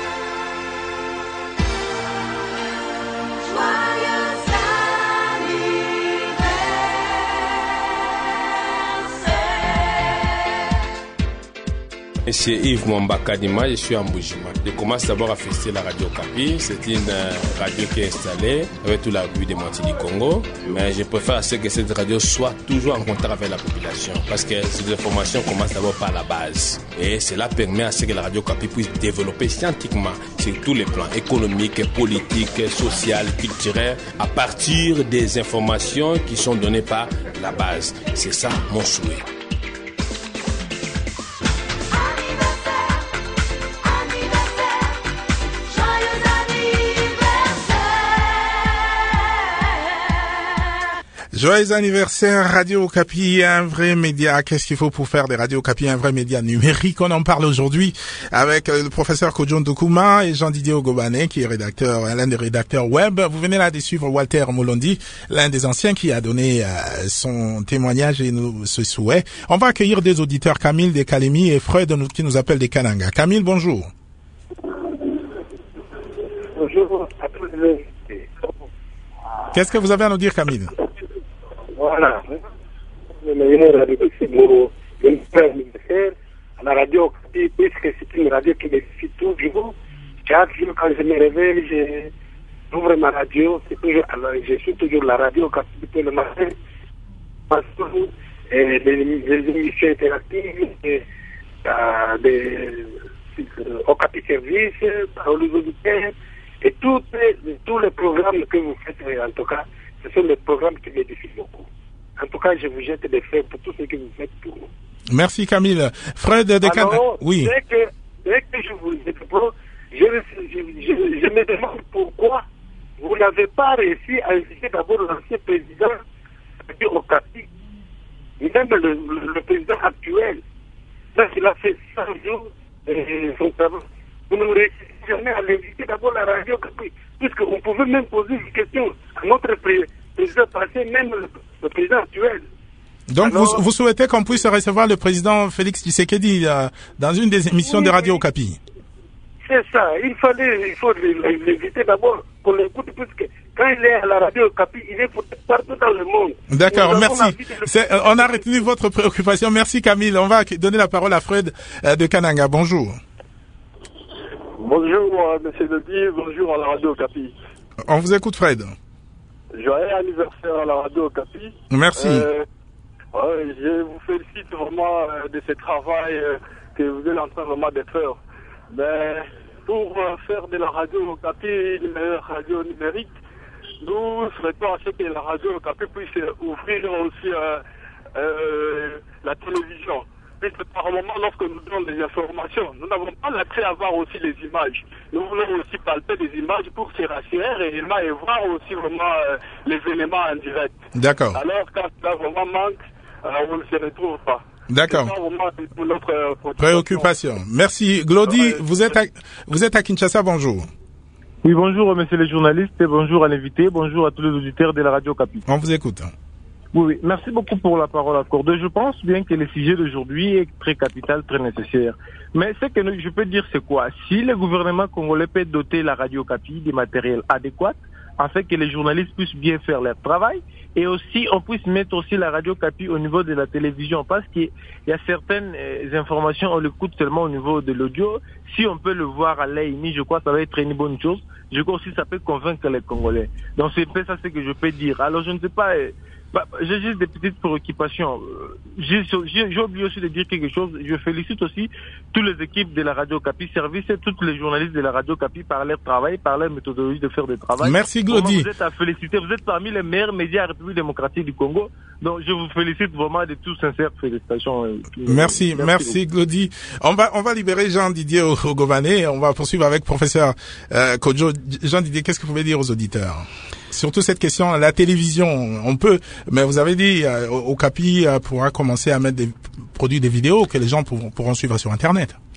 C'est Yves Mwambakadima, je suis en Boujima. Je commence d'abord à fêter la radio Kapi. C'est une euh, radio qui est installée avec tout l'appui des moitiés du Congo. Mais je préfère à ce que cette radio soit toujours en contact avec la population. Parce que ces informations commencent d'abord par la base. Et cela permet à ce que la radio Kapi puisse développer scientifiquement sur tous les plans économiques, politiques, sociaux, culturels, à partir des informations qui sont données par la base. C'est ça mon souhait. Joyeux anniversaire Radio Okapi, un vrai média. Qu'est-ce qu'il faut pour faire des Radio Okapi un vrai média numérique? On en parle aujourd'hui avec le professeur Kojo Ndoukouma et Jean-Didier Ogobane, qui est rédacteur, l'un des rédacteurs web. Vous venez là de suivre Walter Molondi, l'un des anciens qui a donné euh, son témoignage et nous, ce souhait. On va accueillir des auditeurs, Camille des Kalemi et Freud qui nous appelle des Kananga. Camille, bonjour. Bonjour à tous les... Qu'est-ce que vous avez à nous dire, Camille? Voilà. Le meilleur radio, c'est mon anniversaire à la radio, puisque c'est une radio qui me suit toujours. Chaque jour, quand je me réveille, j'ouvre ma radio, c'est toujours, alors, je suis toujours la radio quand le matin. Et les, les émissions interactives, et, euh, des, au Capi Service, aux auditeurs, et tous les, tous les programmes que vous faites, en tout cas, ce sont les programmes qui m'édifient beaucoup. En tout cas, je vous jette des fleurs pour tout ce que vous faites pour nous. Merci Camille. Fred de Can... Oui. Dès que, dès que je vous écoute, je, je, je, je me demande pourquoi vous n'avez pas réussi à inviter d'abord l'ancien président au Capi, même le, le, le président actuel. Là, il a fait cent jours de son travail. Vous ne réussissez jamais à l'inviter d'abord la radio Capi, puisqu'on pouvait même poser une question à notre président. président passé, même le, le président actuel. Donc Alors, vous, vous souhaitez qu'on puisse recevoir le président Félix Tshisekedi euh, dans une des émissions oui, de Radio Okapi? C'est ça, il fallait, il faut l'éviter d'abord qu'on l'écoute, puisque quand il est à la Radio Okapi, il est partout dans le monde. D'accord, merci. C'est, euh, on a retenu votre préoccupation. Merci Camille. On va donner la parole à Fred euh, de Kananga. Bonjour. Bonjour euh, Monsieur Ledi, bonjour à la Radio Okapi. On vous écoute Fred. Joyeux anniversaire à la Radio Okapi. Merci. Euh, ouais, je vous félicite vraiment euh, de ce travail euh, que vous êtes en train vraiment de faire. Mais pour euh, faire de la Radio Okapi une meilleure radio numérique, nous souhaitons à ce que la Radio Okapi puisse ouvrir aussi euh, euh, la télévision. Puisque par moment, lorsque nous donnons des informations, nous n'avons pas l'accès à voir aussi les images. Nous voulons aussi palper des images pour se rassurer réellement et voir aussi vraiment euh, les éléments en direct. D'accord. Alors, quand ça vraiment manque, euh, on ne se retrouve pas. D'accord. C'est vraiment pour notre euh, préoccupation. Merci. Glody, ouais, vous êtes à, vous êtes à Kinshasa, bonjour. Oui, bonjour, monsieur le journaliste, et bonjour à l'invité, bonjour à tous les auditeurs de la Radio Okapi. On vous écoute. Oui, oui, merci beaucoup pour la parole accordée. Je pense bien que le sujet d'aujourd'hui est très capital, très nécessaire. Mais ce que je peux dire, c'est quoi? Si le gouvernement congolais peut doter la Radio Okapi des matériels adéquats, afin que les journalistes puissent bien faire leur travail, et aussi on puisse mettre aussi la Radio Okapi au niveau de la télévision, parce qu'il y a certaines euh, informations, on l'écoute seulement au niveau de l'audio. Si on peut le voir à l'œil nu, je crois que ça va être une bonne chose. Je crois aussi que ça peut convaincre les Congolais. Donc c'est peu ça ce que je peux dire. Alors je ne sais pas... Euh, Bah, j'ai juste des petites préoccupations. J'ai, j'ai, j'ai oublié aussi de dire quelque chose. Je félicite aussi toutes les équipes de la Radio Okapi Service et tous les journalistes de la Radio Okapi par leur travail, par leur méthodologie de faire du travail. Merci Glody. Vous êtes à féliciter. Vous êtes parmi les meilleurs médias de la République démocratique du Congo. Donc je vous félicite vraiment de tout sincères félicitations. Merci, merci, merci Glody. On va, on va libérer Jean-Didier Ogobane. On va poursuivre avec professeur euh, Kojo. Jean-Didier, qu'est-ce que vous pouvez dire aux auditeurs? Surtout cette question, la télévision, on peut, mais vous avez dit, euh, Okapi euh, pourra commencer à mettre des produits, des vidéos que les gens pourront, pourront suivre sur Internet.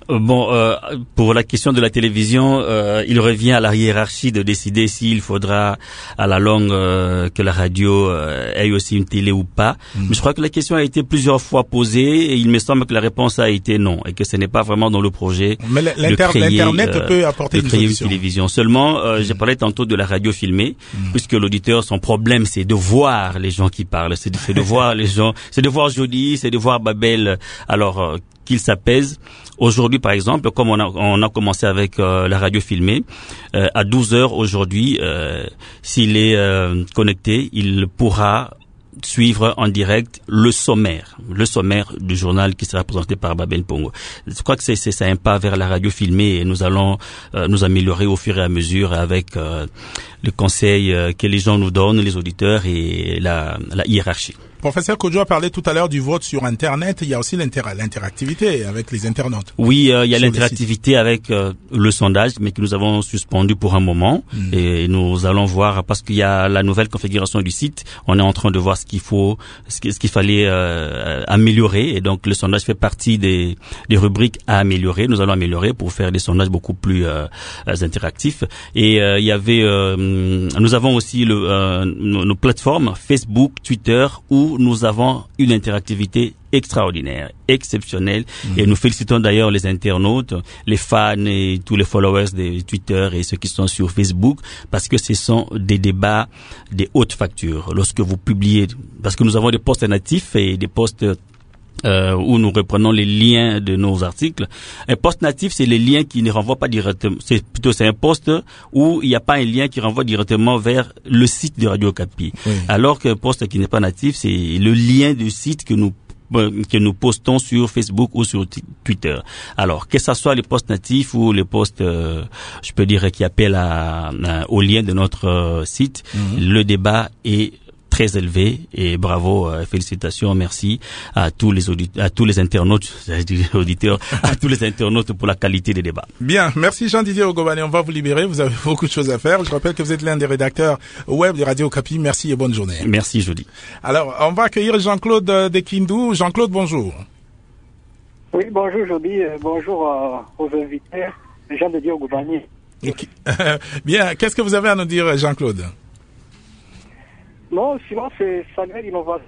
Bon, euh, pour la question de la télévision, euh, il revient à la hiérarchie de décider s'il faudra à la longue euh, que la radio euh, ait aussi une télé ou pas. Mmh. Mais je crois que la question a été plusieurs fois posée et il me semble que la réponse a été non et que ce n'est pas vraiment dans le projet Mais de créer, l'Internet euh, peut apporter de créer une, une télévision. Seulement, euh, mmh. j'ai parlé tantôt de la radio filmée, mmh. puisque l'auditeur, son problème, c'est de voir les gens qui parlent, c'est de, c'est de voir les gens, c'est de voir Jody, c'est de voir Babel. Alors euh, qu'il s'apaise. Aujourd'hui, par exemple, comme on a, on a commencé avec euh, la radio filmée, euh, à douze heures aujourd'hui, euh, s'il est euh, connecté, il pourra suivre en direct le sommaire, le sommaire du journal qui sera présenté par Babel Pongo. Je crois que c'est, c'est, c'est un pas vers la radio filmée et nous allons euh, nous améliorer au fur et à mesure avec euh, le conseil euh, que les gens nous donnent, les auditeurs et la, la hiérarchie. Professeur Kodjo a parlé tout à l'heure du vote sur Internet. Il y a aussi l'inter- l'interactivité avec les internautes. Oui, euh, il y a l'interactivité avec euh, le sondage, mais que nous avons suspendu pour un moment. Mmh. Et nous allons voir, parce qu'il y a la nouvelle configuration du site, on est en train de voir ce qu'il faut, ce qu'il fallait euh, améliorer. Et donc, le sondage fait partie des, des rubriques à améliorer. Nous allons améliorer pour faire des sondages beaucoup plus euh, interactifs. Et euh, il y avait, euh, nous avons aussi le, euh, nos, nos plateformes Facebook, Twitter, où nous avons une interactivité extraordinaire, exceptionnelle, mmh. et nous félicitons d'ailleurs les internautes, les fans et tous les followers de Twitter et ceux qui sont sur Facebook, parce que ce sont des débats de haute facture. Lorsque vous publiez, parce que nous avons des posts natifs et des posts Euh, où nous reprenons les liens de nos articles. Un post natif, c'est les liens qui ne renvoient pas directement. C'est plutôt c'est un post où il n'y a pas un lien qui renvoie directement vers le site de Radio Okapi. Oui. Alors qu'un post qui n'est pas natif, c'est le lien du site que nous que nous postons sur Facebook ou sur t- Twitter. Alors, que ça soit les posts natifs ou les posts, euh, je peux dire, qui appellent à, à, au lien de notre euh, site, mm-hmm. le débat est très élevé et bravo, euh, félicitations, merci à tous les auditeurs, à tous les internautes, auditeurs, à tous les internautes pour la qualité des débats. Bien, merci Jean-Didier Ogobane, on va vous libérer, vous avez beaucoup de choses à faire. Je rappelle que vous êtes l'un des rédacteurs web de Radio Okapi. Merci et bonne journée. Merci Jody. Alors, on va accueillir Jean-Claude Dekindou. Jean-Claude, bonjour. Oui, bonjour Jody, euh, bonjour euh, aux invités, Jean-Didier Ogobane. Bien, qu'est-ce que vous avez à nous dire, Jean-Claude? Non, sinon c'est saluer l'innovation.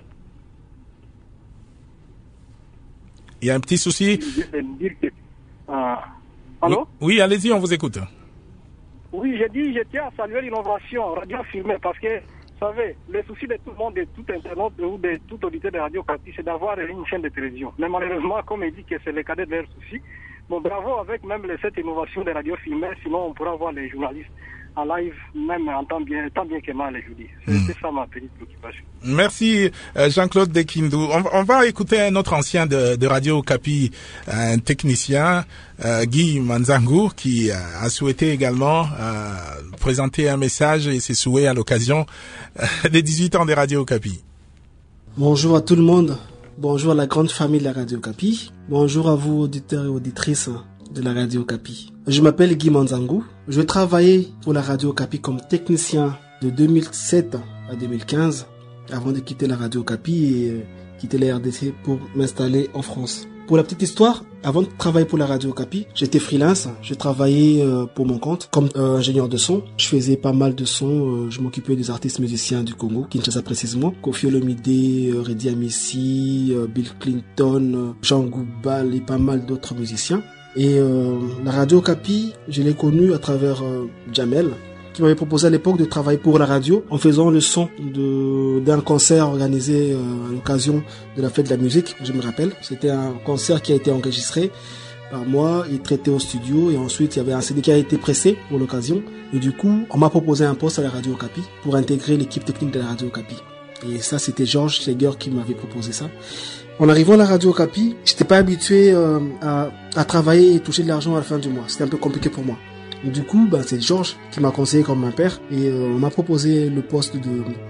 Il y a un petit souci. Ah. Allô? Oui, oui, allez-y, on vous écoute. Oui, j'ai dit, je tiens à saluer l'innovation radio filmée parce que, vous savez, le souci de tout le monde, de tout internaute ou de tout auditeur de Radio Okapi, c'est d'avoir une chaîne de télévision. Mais malheureusement, comme il dit que c'est le cadet de leurs soucis, bon, bravo avec même cette innovation de radio filmée, sinon on pourra voir les journalistes en live, même en temps bien, tant bien que mal, je vous dis. C'est, mm. c'est ça ma petite préoccupation. Merci Jean-Claude Dekindou. On, on va écouter un autre ancien de, de Radio Okapi, un technicien, euh, Guy Manzangu, qui a souhaité également euh, présenter un message et ses souhaits à l'occasion euh, des dix-huit ans de Radio Okapi. Bonjour à tout le monde. Bonjour à la grande famille de la Radio Okapi. Bonjour à vous auditeurs et auditrices de la Radio Okapi. Je m'appelle Guy Manzangu. Je travaillais pour la Radio Okapi comme technicien de deux mille sept à deux mille quinze avant de quitter la Radio Okapi et euh, quitter la R D C pour m'installer en France. Pour la petite histoire, avant de travailler pour la Radio Okapi, j'étais freelance. Je travaillais euh, pour mon compte comme euh, ingénieur de son. Je faisais pas mal de sons. Euh, je m'occupais des artistes musiciens du Congo, Kinshasa précisément. Koffi Olomide, euh, Redi Amissi, euh, Bill Clinton, euh, Jean Goubal et pas mal d'autres musiciens. Et euh, la Radio Okapi, je l'ai connue à travers euh, Jamel, qui m'avait proposé à l'époque de travailler pour la radio en faisant le son de, d'un concert organisé euh, à l'occasion de la fête de la musique, je me rappelle. C'était un concert qui a été enregistré par moi et traité au studio, et ensuite il y avait un C D qui a été pressé pour l'occasion. Et du coup, on m'a proposé un poste à la Radio Okapi pour intégrer l'équipe technique de la Radio Okapi. Et ça, c'était Georges Schleger qui m'avait proposé ça. En arrivant à la Radio Okapi, j'étais pas habitué euh, à, à travailler et toucher de l'argent à la fin du mois. C'était un peu compliqué pour moi. Et du coup, bah, c'est Georges qui m'a conseillé comme un père et euh, on m'a proposé le poste de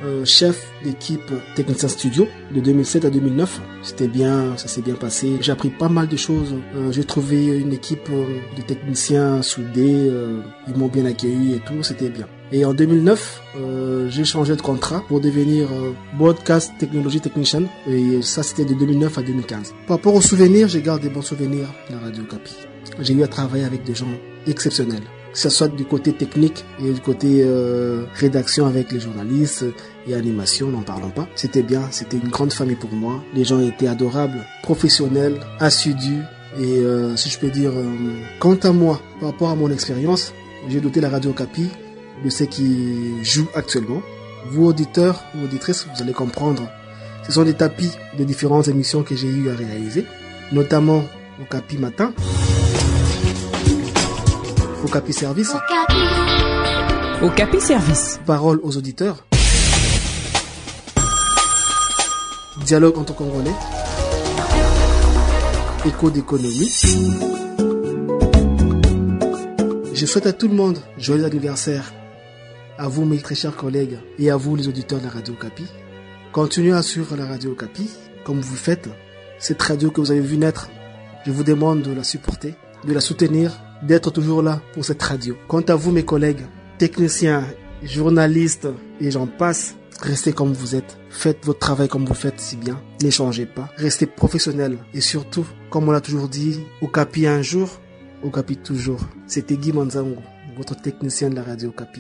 euh, chef d'équipe technicien studio de deux mille sept à deux mille neuf. C'était bien, ça s'est bien passé. J'ai appris pas mal de choses. Euh, j'ai trouvé une équipe euh, de techniciens soudés. Euh, ils m'ont bien accueilli et tout, c'était bien. Et en deux mille neuf, euh, j'ai changé de contrat pour devenir euh, Broadcast Technology Technician. Et ça, c'était de deux mille neuf à deux mille quinze. Par rapport aux souvenirs, je garde des bons souvenirs de la Radio Okapi. J'ai eu à travailler avec des gens exceptionnels, que ce soit du côté technique et du côté euh, rédaction avec les journalistes et animation, n'en parlons pas. C'était bien, c'était une grande famille pour moi. Les gens étaient adorables, professionnels, assidus. Et euh, si je peux dire, euh, quant à moi, par rapport à mon expérience, j'ai doté la Radio Okapi de ce qui joue actuellement. Vous, auditeurs ou auditrices, vous allez comprendre. Ce sont des tapis de différentes émissions que j'ai eu à réaliser, notamment Okapi Matin, Okapi Service, Okapi Service, Parole aux auditeurs, Dialogue entre Congolais, Écho d'économie. Je souhaite à tout le monde joyeux anniversaire, à vous mes très chers collègues et à vous les auditeurs de la Radio Okapi. Continuez à suivre la Radio Okapi comme vous le faites. Cette radio que vous avez vu naître, je vous demande de la supporter, de la soutenir, d'être toujours là pour cette radio. Quant à vous mes collègues, techniciens, journalistes et j'en passe, restez comme vous êtes. Faites votre travail comme vous le faites si bien. N'échangez pas. Restez professionnels. Et surtout, comme on l'a toujours dit, Okapi un jour, Okapi toujours. C'était Guy Manzango, votre technicien de la Radio Okapi.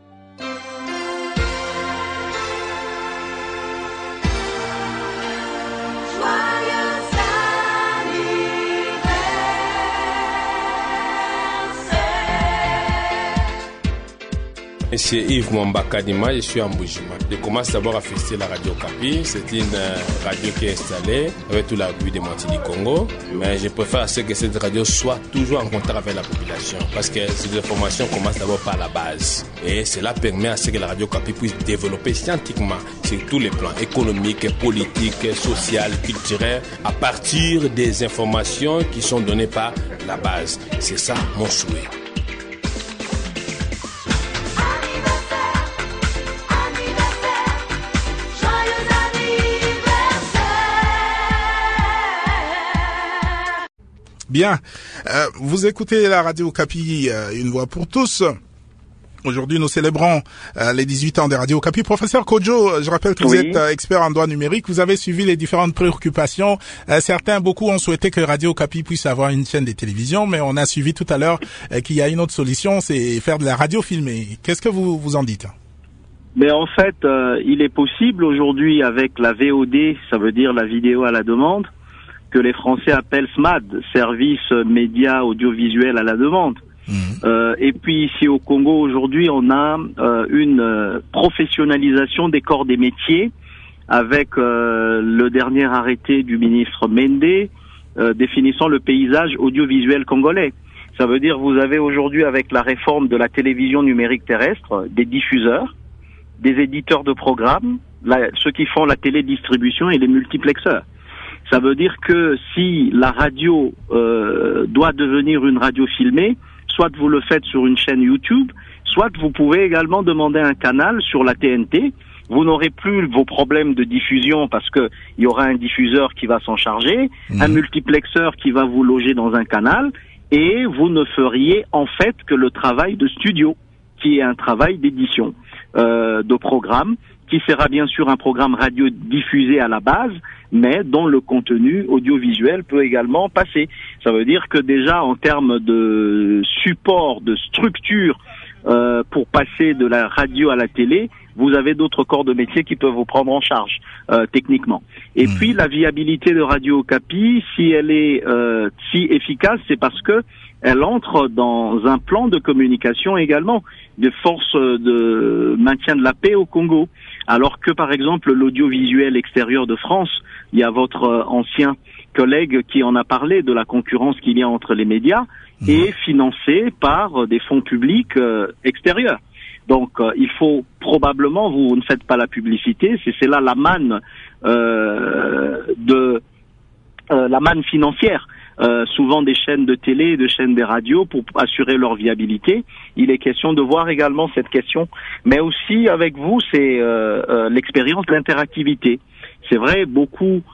Monsieur Yves Mwambakadima, je suis en Boujima. Je commence d'abord à fêter la Radio Okapi. C'est une euh, radio qui est installée avec tout l'appui des Moitié du Congo. Mais je préfère à ce que cette radio soit toujours en contact avec la population. Parce que ces informations commencent d'abord par la base. Et cela permet à ce que la Radio Okapi puisse développer scientifiquement sur tous les plans économiques, politiques, sociaux, culturels, à partir des informations qui sont données par la base. C'est ça mon souhait. Bien, euh, vous écoutez la Radio Okapi, euh, une voix pour tous. Aujourd'hui, nous célébrons euh, les dix-huit ans de Radio Okapi. Professeur Kodjo, je rappelle que vous Oui. êtes euh, expert en droit numérique. Vous avez suivi les différentes préoccupations. Euh, certains, beaucoup ont souhaité que Radio Okapi puisse avoir une chaîne de télévision, mais on a suivi tout à l'heure euh, qu'il y a une autre solution, c'est faire de la radio filmée. Qu'est-ce que vous vous en dites? Mais en fait, euh, il est possible aujourd'hui avec la V O D, ça veut dire la vidéo à la demande, que les Français appellent S M A D, Service Média Audiovisuel à la demande. Mmh. Euh, et puis ici au Congo aujourd'hui, on a euh, une euh, professionnalisation des corps des métiers avec euh, le dernier arrêté du ministre Mende euh, définissant le paysage audiovisuel congolais. Ça veut dire vous avez aujourd'hui avec la réforme de la télévision numérique terrestre des diffuseurs, des éditeurs de programmes, la, ceux qui font la télédistribution et les multiplexeurs. Ça veut dire que si la radio euh, doit devenir une radio filmée, soit vous le faites sur une chaîne YouTube, soit vous pouvez également demander un canal sur la T N T. Vous n'aurez plus vos problèmes de diffusion parce que il y aura un diffuseur qui va s'en charger, mmh. un multiplexeur qui va vous loger dans un canal, et vous ne feriez en fait que le travail de studio, qui est un travail d'édition euh, de programme, qui sera bien sûr un programme radio diffusé à la base, mais dont le contenu audiovisuel peut également passer. Ça veut dire que déjà en termes de support, de structure euh, pour passer de la radio à la télé, vous avez d'autres corps de métier qui peuvent vous prendre en charge euh, techniquement. Et mmh. puis la viabilité de Radio Okapi, si elle est euh, si efficace, c'est parce que elle entre dans un plan de communication également des forces de maintien de la paix au Congo. Alors que par exemple l'audiovisuel extérieur de France, il y a votre ancien collègue qui en a parlé de la concurrence qu'il y a entre les médias, mmh. est financé par des fonds publics euh, extérieurs. Donc euh, il faut probablement, vous ne faites pas la publicité, c'est, c'est là la manne euh, de euh, la manne financière euh, souvent des chaînes de télé, de chaînes des radios pour assurer leur viabilité. Il est question de voir également cette question, mais aussi avec vous, c'est euh, euh, l'expérience de l'interactivité. C'est vrai, beaucoup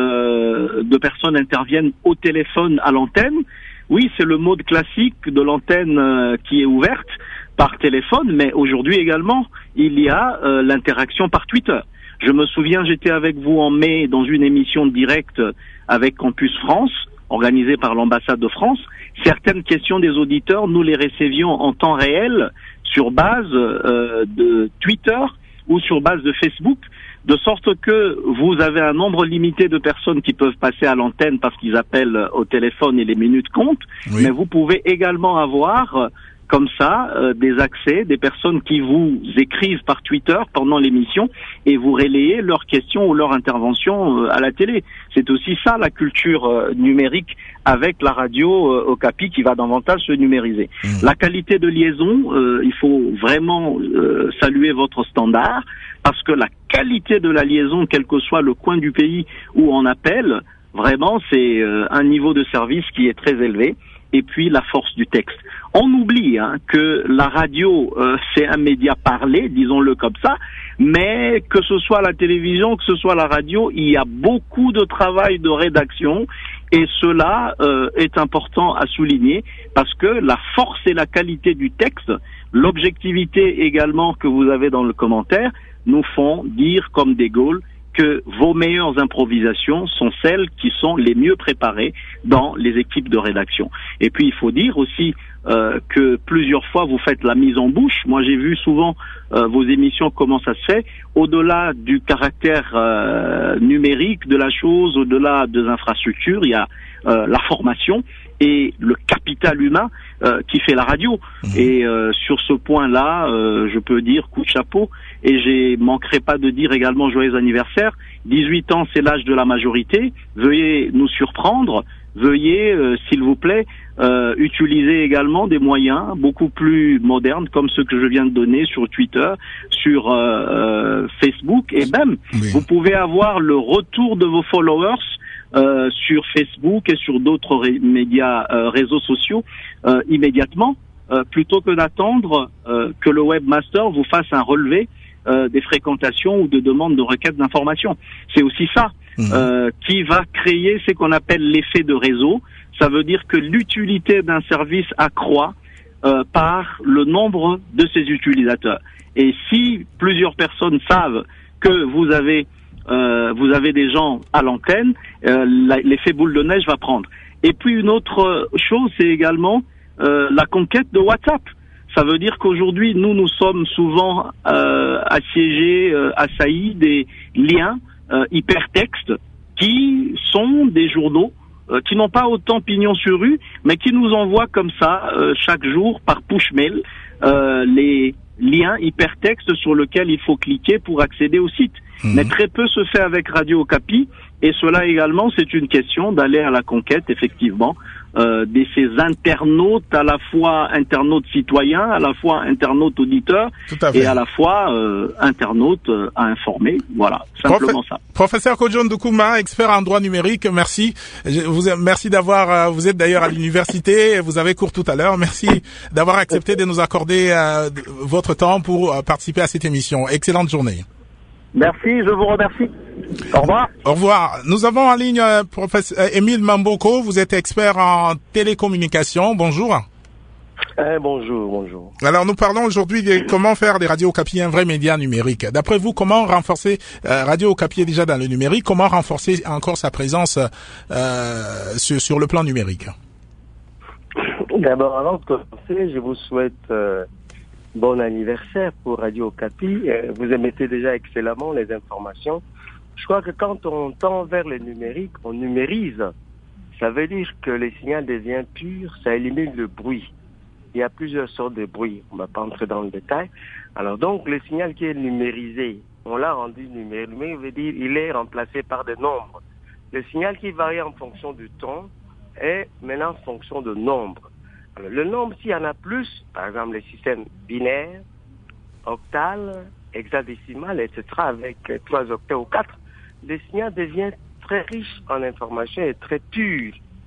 euh, de personnes interviennent au téléphone à l'antenne. Oui, c'est le mode classique de l'antenne euh, qui est ouverte par téléphone, mais aujourd'hui également, il y a euh, l'interaction par Twitter. Je me souviens, j'étais avec vous en mai dans une émission directe avec Campus France, organisée par l'ambassade de France. Certaines questions des auditeurs, nous les recevions en temps réel sur base euh, de Twitter ou sur base de Facebook, de sorte que vous avez un nombre limité de personnes qui peuvent passer à l'antenne parce qu'ils appellent au téléphone et les minutes comptent, oui. Mais vous pouvez également avoir comme ça euh, des accès, des personnes qui vous écrivent par Twitter pendant l'émission et vous relayez leurs questions ou leurs interventions euh, à la télé. C'est aussi ça la culture euh, numérique avec la radio euh, Okapi qui va davantage se numériser. Mmh. La qualité de liaison, euh, il faut vraiment euh, saluer votre standard parce que la qualité de la liaison, quel que soit le coin du pays où on appelle, vraiment c'est euh, un niveau de service qui est très élevé. Et puis la force du texte. On oublie hein, que la radio, euh, c'est un média parlé, disons-le comme ça, mais que ce soit la télévision, que ce soit la radio, il y a beaucoup de travail de rédaction et cela euh, est important à souligner parce que la force et la qualité du texte, l'objectivité également que vous avez dans le commentaire, nous font dire comme De Gaulle que vos meilleures improvisations sont celles qui sont les mieux préparées dans les équipes de rédaction. Et puis il faut dire aussi euh, que plusieurs fois vous faites la mise en bouche. Moi j'ai vu souvent euh, vos émissions, comment ça se fait. Au-delà du caractère euh, numérique de la chose, au-delà des infrastructures, il y a euh, la formation et le capital humain euh, qui fait la radio. Mmh. Et euh, sur ce point-là, euh, je peux dire coup de chapeau. Et je manquerai pas de dire également joyeux anniversaire. dix-huit ans, c'est l'âge de la majorité. Veuillez nous surprendre. Veuillez, euh, s'il vous plaît, euh, utiliser également des moyens beaucoup plus modernes comme ceux que je viens de donner sur Twitter, sur euh, euh, Facebook. Et même, oui. Vous pouvez avoir le retour de vos followers Euh, sur Facebook et sur d'autres ré- médias, euh, réseaux sociaux, euh, immédiatement, euh, plutôt que d'attendre euh, que le webmaster vous fasse un relevé euh, des fréquentations ou de demandes de requêtes d'informations. C'est aussi ça mmh. euh, qui va créer ce qu'on appelle l'effet de réseau. Ça veut dire que l'utilité d'un service accroît euh, par le nombre de ses utilisateurs. Et si plusieurs personnes savent que vous avez Euh, vous avez des gens à l'antenne, euh, la, l'effet boule de neige va prendre. Et puis une autre chose, c'est également euh, la conquête de WhatsApp. Ça veut dire qu'aujourd'hui, nous, nous sommes souvent euh, assiégés, euh, assaillis des liens euh, hypertextes qui sont des journaux euh, qui n'ont pas autant pignon sur rue, mais qui nous envoient comme ça, euh, chaque jour, par push mail, euh, les liens hypertextes sur lesquels il faut cliquer pour accéder au site. Mmh. Mais très peu se fait avec Radio Okapi, et cela également, c'est une question d'aller à la conquête, effectivement, euh, de ces internautes, à la fois internautes citoyens, à la fois internautes auditeurs, et à la fois euh, internautes euh, à informer. Voilà, simplement Profe- ça. Professeur Kojo Ndoukouma, expert en droit numérique, merci. Je vous merci d'avoir, euh, vous êtes d'ailleurs à l'université, vous avez cours tout à l'heure. Merci d'avoir accepté de nous accorder euh, votre temps pour euh, participer à cette émission. Excellente journée. Merci, je vous remercie. Au revoir. Au revoir. Nous avons en ligne euh, professeur euh, Émile Mamboko, vous êtes expert en télécommunication. Bonjour. Eh, bonjour, bonjour. Alors nous parlons aujourd'hui de comment faire des radios Okapi un vrai média numérique. D'après vous, comment renforcer euh, Radio Okapi est déjà dans le numérique, comment renforcer encore sa présence euh, sur, sur le plan numérique? D'abord, avant de commencer, je vous souhaite euh, bon anniversaire pour Radio Okapi. Vous émettez déjà excellemment les informations. Je crois que quand on tend vers le numérique, on numérise. Ça veut dire que le signal devient pur, ça élimine le bruit. Il y a plusieurs sortes de bruit. On ne va pas entrer dans le détail. Alors donc, le signal qui est numérisé, on l'a rendu numérique. Mais veut dire il est remplacé par des nombres. Le signal qui varie en fonction du ton est maintenant en fonction de nombres. Alors, le nombre, s'il y en a plus, par exemple les systèmes binaires, octal, hexadécimal, et cetera, avec trois octets ou quatre, le signal devient très riche en information et très pur.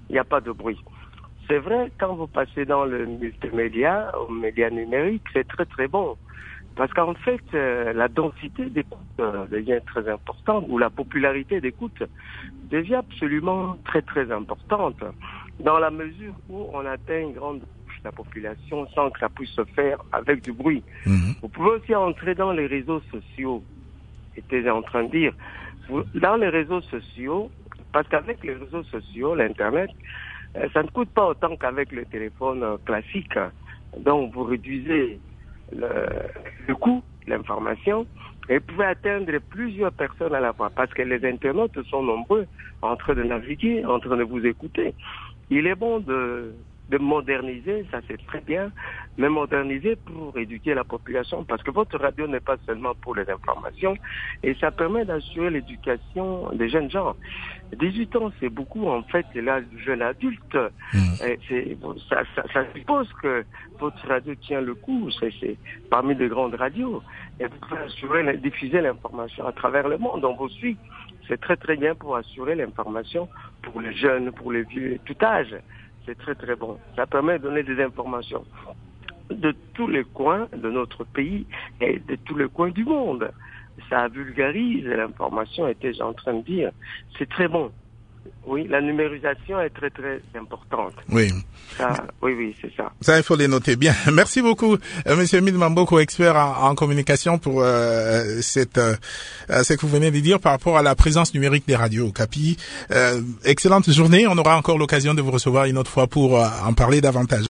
il n'y a pas de bruit. C'est vrai, quand vous passez dans le multimédia, au média numérique, c'est très très bon. Parce qu'en fait, euh, la densité d'écoute euh, devient très importante, ou la popularité d'écoute devient absolument très très importante, dans la mesure où on atteint une grande couche de la population sans que ça puisse se faire avec du bruit. Mmh. Vous pouvez aussi entrer dans les réseaux sociaux, j'étais en train de dire, vous, dans les réseaux sociaux, parce qu'avec les réseaux sociaux, l'Internet, euh, ça ne coûte pas autant qu'avec le téléphone euh, classique. Donc vous réduisez le, le coût de l'information et vous pouvez atteindre plusieurs personnes à la fois parce que les internautes sont nombreux en train de naviguer, en train de vous écouter. Il est bon de, de moderniser, ça c'est très bien, mais moderniser pour éduquer la population parce que votre radio n'est pas seulement pour les informations et ça permet d'assurer l'éducation des jeunes gens. dix-huit ans, c'est beaucoup en fait, l'âge du jeune adulte. Mmh. Et c'est, ça, ça, ça suppose que votre radio tient le coup, c'est, c'est parmi les grandes radios. Et vous pouvez assurer, diffuser l'information à travers le monde. On vous suit. C'est très très bien pour assurer l'information pour les jeunes, pour les vieux, tout âge. C'est très très bon. Ça permet de donner des informations de tous les coins de notre pays et de tous les coins du monde. Ça vulgarise l'information, était-je en train de dire. C'est très bon. Oui, la numérisation est très très importante. Oui. Ça, oui, oui, c'est ça. Ça, il faut les noter bien. Merci beaucoup, euh, Monsieur Emile Mamboko, expert en, en communication, pour euh, cette euh, ce que vous venez de dire par rapport à la présence numérique des radios Okapi. Euh, excellente journée. On aura encore l'occasion de vous recevoir une autre fois pour euh, en parler davantage.